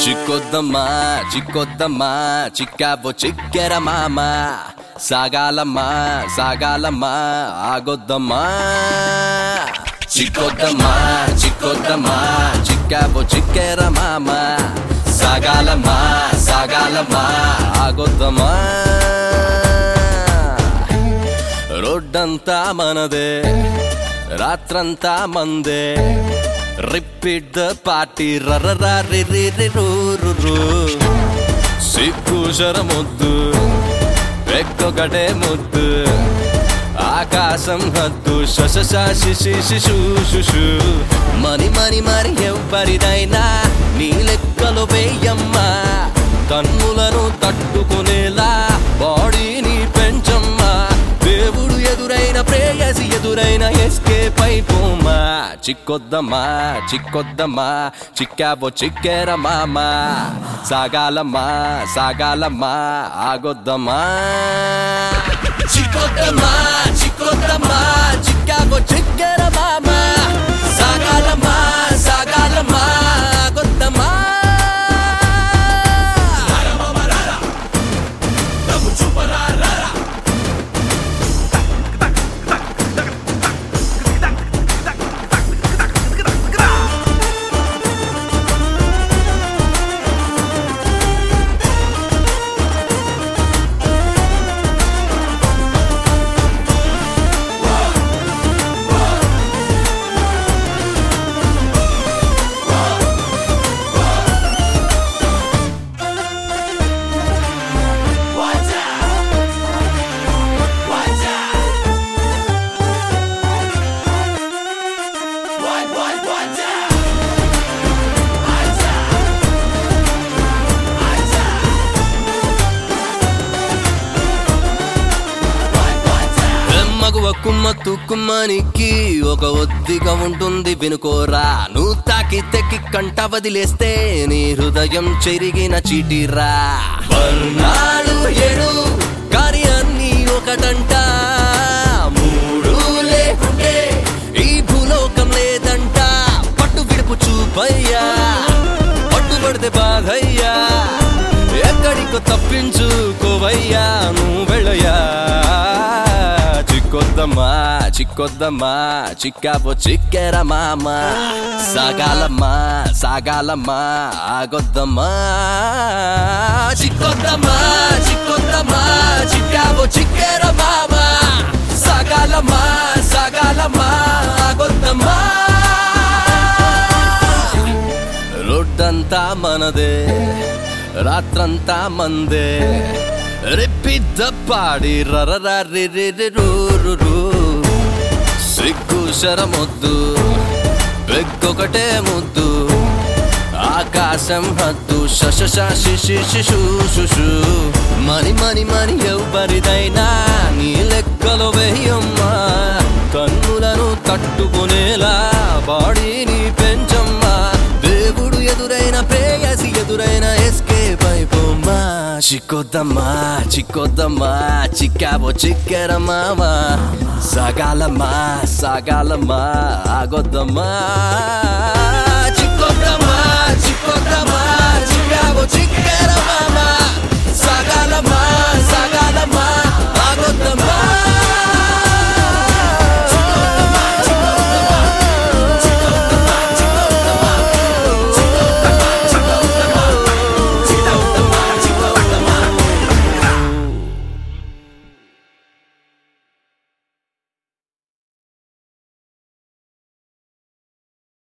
చిక్కొద్దమ్మా చిక్కొద్దమ్మా చిక్కాబో చిక్కెర మామ సాగాలమ్మా సాగాలమ్మా ఆగొద్దమ్మా చిక్కొద్దమ్మా చిక్కొద్దమ్మా చిక్కాబో చిక్కెర మామ సాగాలమ్మా సాగాలమ్మా ఆగొద్దమ్మా రోడ్డంతా మనదే రాత్రంతా మందే రిపీట్ ద పార్టీ రరరారిరిరిరూరురు సిగ్గు శరమొద్దు ఎక్కొకటే ముద్దు ఆకాశం హద్దు శశశిశిశిశు మని మని మరి ఎవ్వరిదైనా నీ లెక్కలు వేయమ్మా కన్నులను తట్టుకునేలా బాడీని పెంచమ్మా దేవుడు ఎదురైన ప్రేయసి ఎదురైన ఎస్కేప్ అయిపోమా చిక్కొద్దమ్మా చిక్కొద్దమ్మా చిక్కాబో చిక్కెర మామ సాగాలమ్మా సాగాలమ్మా ఆగొద్దమ్మా చిక్కొద్దమ్మా చిక్కొద్దమ్మా చిక్కాబో చిక్కెర మామ సాగాలమ్మా సాగాలమ్మా ఆగొద్దమ్మా కుమ్మ తుక్కుమ్మనికి ఒక ఒద్దిగా ఉంటుంది వినుకోరా నువ్వు తాకితే కంట వదిలేస్తే నీ హృదయం చెరిగిన చీటిరా వర్ణాలు ఏడు కానీ అన్ని ఒకటంట మూడు లేకుంటే ఈ భూలోకం లేదంట పట్టు విడుపు చూపయ్యా పట్టుబడితే బాధయ్యా ఎక్కడికో తప్పించుకోవయ్యా నువ్వు వెళ్ళయ్యా చిక్కొద్దమ్మా చిక్కొద్దమ్మా చిక్కాబో చిక్కెర మామ సాగాలమ్మా సాగాలమ్మా ఆగొద్దమ్మా చిక్కొద్దమ్మా చిక్కొద్దమ్మా చిక్కాబో చిక్కెర మామ సాగాలమ్మా సాగాలమ్మా ఆగొద్దమ్మా రోడ్డంతా మనదే రాత్రంతా మందే రిపీట్ ద పాడి రరరారిరిరిరూరురు సిగ్గు శరమొద్దు ఎక్కొకటే ముద్దు ఆకాశం హద్దు శశశిశిశిశు మని మని మని ఎవ్వరిదైనా నీ లెక్కలు వేయమ్మా కన్నులను తట్టుకునేలా బాడీని పెంచమ్మా దేవుడు ఎదురైన ప్రేయసి ఎదురైన ఎస్కేప్ అయిపోమ్మా చిక్కొద్దమ్మా చిక్కొద్దమ్మా చిక్కాబో చిక్కెర మామ సాగాలమ్మా సాగాలమ్మా ఆగొద్దమ్మా చిక్కొద్దమ్మా చిక్కొద్దమ్మా